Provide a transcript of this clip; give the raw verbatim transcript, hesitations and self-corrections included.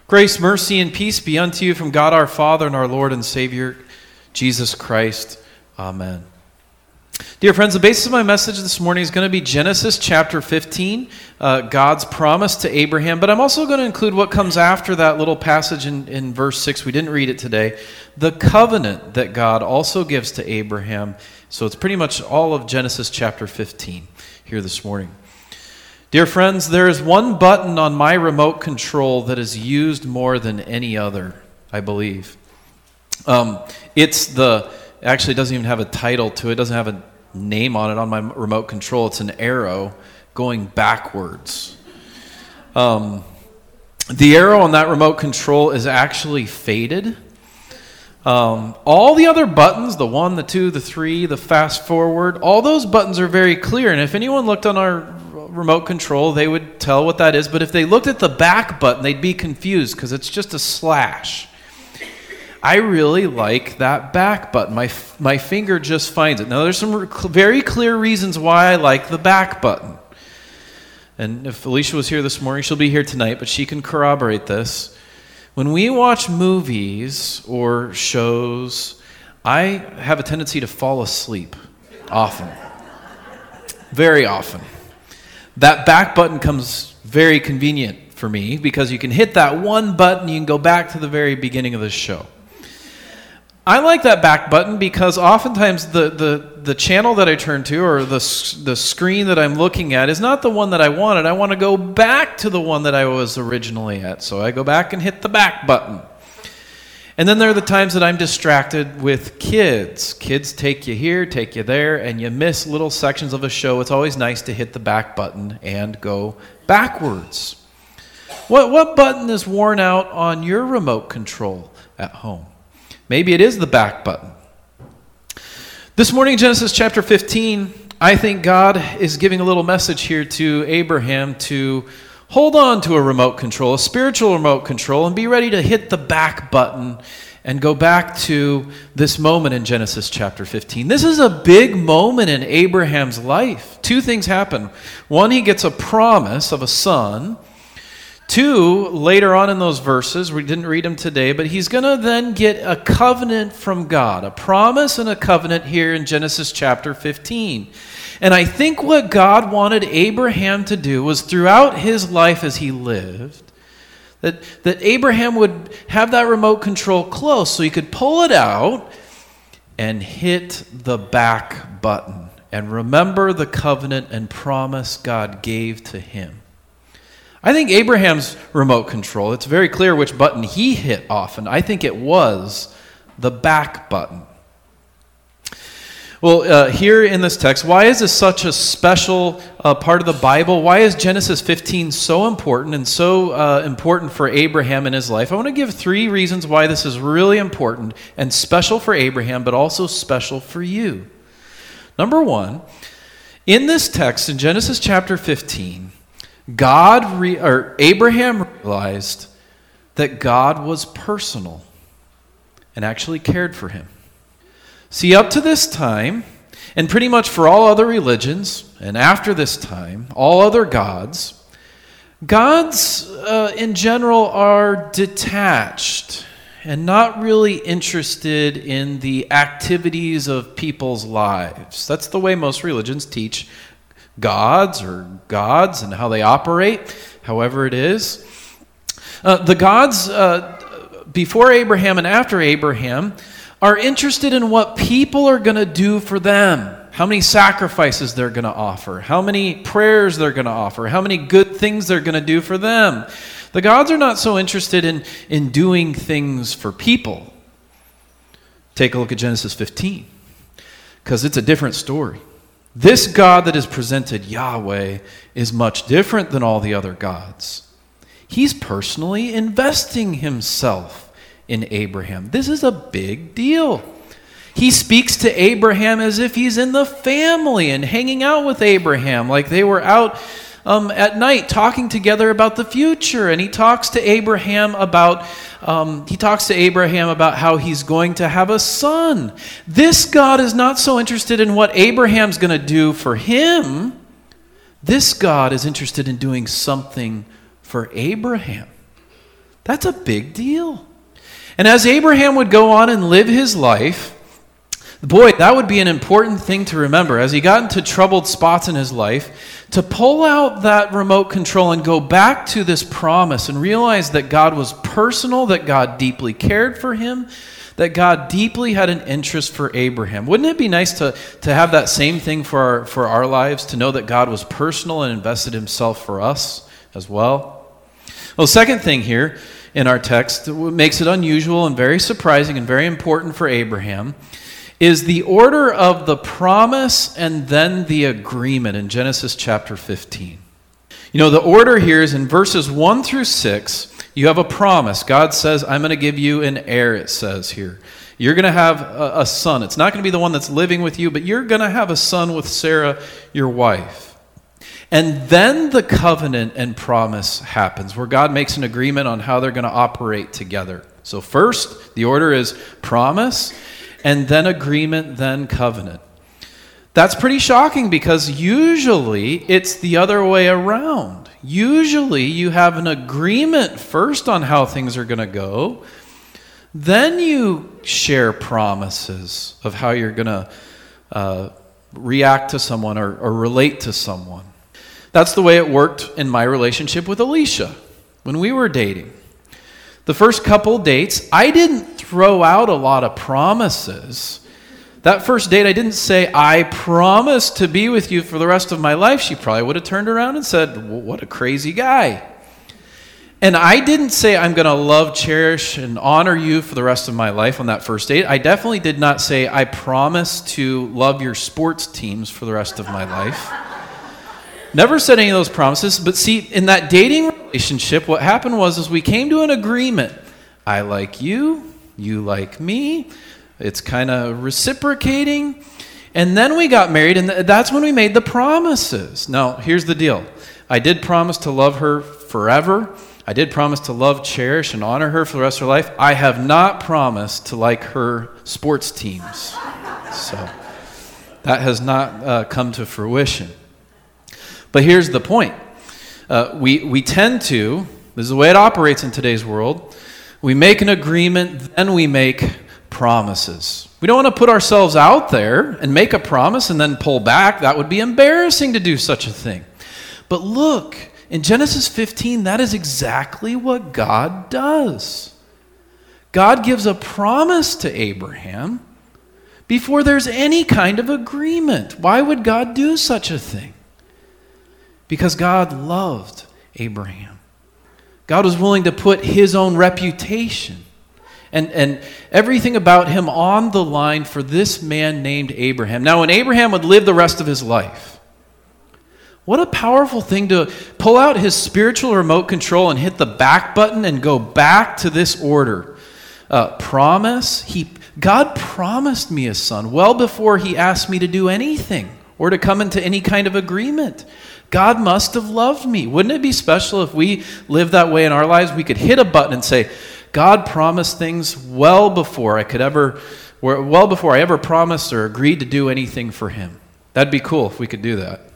Grace, mercy, and peace be unto you from God our Father and our Lord and Savior, Jesus Christ. Amen. Dear friends, the basis of my message this morning is going to be Genesis chapter fifteen, uh, God's promise to Abraham, but I'm also going to include what comes after that little passage in, in verse six. We didn't read it today. The covenant that God also gives to Abraham. So it's pretty much all of Genesis chapter fifteen here this morning. Dear friends, there is one button on my remote control that is used more than any other, I believe. Um, it's the, actually it doesn't even have a title to it, it doesn't have a name on it on my remote control. It's an arrow going backwards. Um, the arrow on that remote control is actually faded. Um, all the other buttons, the one, the two, the three, the fast forward, all those buttons are very clear. And if anyone looked on our remote control, they would tell what that is. But if they looked at the back button, they'd be confused because it's just a slash. I really like that back button. My my finger just finds it. Now, there's some very clear reasons why I like the back button. And if Alicia was here this morning, she'll be here tonight, but she can corroborate this. When we watch movies or shows, I have a tendency to fall asleep often. Very often. That back button comes very convenient for me because you can hit that one button, you can go back to the very beginning of the show. I like that back button because oftentimes the, the, the channel that I turn to or the, the screen that I'm looking at is not the one that I wanted. I want to go back to the one that I was originally at. So I go back and hit the back button. And then there are the times that I'm distracted with kids. Kids take you here, take you there, and you miss little sections of a show. It's always nice to hit the back button and go backwards. What, what button is worn out on your remote control at home? Maybe it is the back button. This morning, Genesis chapter fifteen, I think God is giving a little message here to Abraham to hold on to a remote control, a spiritual remote control, and be ready to hit the back button and go back to this moment in Genesis chapter fifteen. This is a big moment in Abraham's life. Two things happen. One, he gets a promise of a son. Two, later on in those verses, we didn't read them today, but he's going to then get a covenant from God, a promise and a covenant here in Genesis chapter fifteen. And I think what God wanted Abraham to do was throughout his life as he lived, that, that Abraham would have that remote control close so he could pull it out and hit the back button and remember the covenant and promise God gave to him. I think Abraham's remote control, it's very clear which button he hit often. I think it was the back button. Well, uh, here in this text, why is this such a special uh, part of the Bible? Why is Genesis fifteen so important and so uh, important for Abraham in his life? I want to give three reasons why this is really important and special for Abraham, but also special for you. Number one, in this text in Genesis chapter fifteen, God re- or Abraham realized that God was personal and actually cared for him. See, up to this time, and pretty much for all other religions, and after this time, all other gods, gods uh, in general are detached and not really interested in the activities of people's lives. That's the way most religions teach gods or gods and how they operate, however it is. Uh, the gods uh, before Abraham and after Abraham are interested in what people are going to do for them, how many sacrifices they're going to offer, how many prayers they're going to offer, how many good things they're going to do for them. The gods are not so interested in, in doing things for people. Take a look at Genesis fifteen, because it's a different story. This God that is presented, Yahweh, is much different than all the other gods. He's personally investing himself in Abraham. This is a big deal. He speaks to Abraham as if he's in the family and hanging out with Abraham, like they were out um, at night talking together about the future. And he talks to Abraham about um, he talks to Abraham about how he's going to have a son. This God is not so interested in what Abraham's going to do for him. This God is interested in doing something for Abraham. That's a big deal. And as Abraham would go on and live his life, boy, that would be an important thing to remember as he got into troubled spots in his life, to pull out that remote control and go back to this promise and realize that God was personal, that God deeply cared for him, that God deeply had an interest for Abraham. Wouldn't it be nice to, to have that same thing for our, for our lives, to know that God was personal and invested himself for us as well? Well, second thing here in our text, what makes it unusual and very surprising and very important for Abraham, is the order of the promise and then the agreement in Genesis chapter fifteen. You know, the order here is in verses one through six, you have a promise. God says, I'm going to give you an heir, it says here. You're going to have a, a son. It's not going to be the one that's living with you, but you're going to have a son with Sarah, your wife. And then the covenant and promise happens, where God makes an agreement on how they're going to operate together. So first, the order is promise, and then agreement, then covenant. That's pretty shocking because usually it's the other way around. Usually you have an agreement first on how things are going to go, then you share promises of how you're going to uh, react to someone or, or relate to someone. That's the way it worked in my relationship with Alicia when we were dating. The first couple dates, I didn't throw out a lot of promises. That first date, I didn't say, I promise to be with you for the rest of my life. She probably would have turned around and said, well, what a crazy guy. And I didn't say, I'm going to love, cherish, and honor you for the rest of my life on that first date. I definitely did not say, I promise to love your sports teams for the rest of my life. Never said any of those promises, but see, in that dating relationship, what happened was is we came to an agreement. I like you, you like me. It's kind of reciprocating. And then we got married, and that's when we made the promises. Now, here's the deal. I did promise to love her forever. I did promise to love, cherish, and honor her for the rest of her life. I have not promised to like her sports teams. So that has not uh, come to fruition. But here's the point. Uh, we, we tend to, this is the way it operates in today's world, we make an agreement, then we make promises. We don't want to put ourselves out there and make a promise and then pull back. That would be embarrassing to do such a thing. But look, in Genesis fifteen, that is exactly what God does. God gives a promise to Abraham before there's any kind of agreement. Why would God do such a thing? Because God loved Abraham. God was willing to put his own reputation and, and everything about him on the line for this man named Abraham. Now, when Abraham would live the rest of his life, what a powerful thing to pull out his spiritual remote control and hit the back button and go back to this order. Uh, promise. He, God promised me a son well before he asked me to do anything or to come into any kind of agreement. God must have loved me. Wouldn't it be special if we lived that way in our lives? We could hit a button and say, God promised things well before I could ever, well before I ever promised or agreed to do anything for him. That'd be cool if we could do that.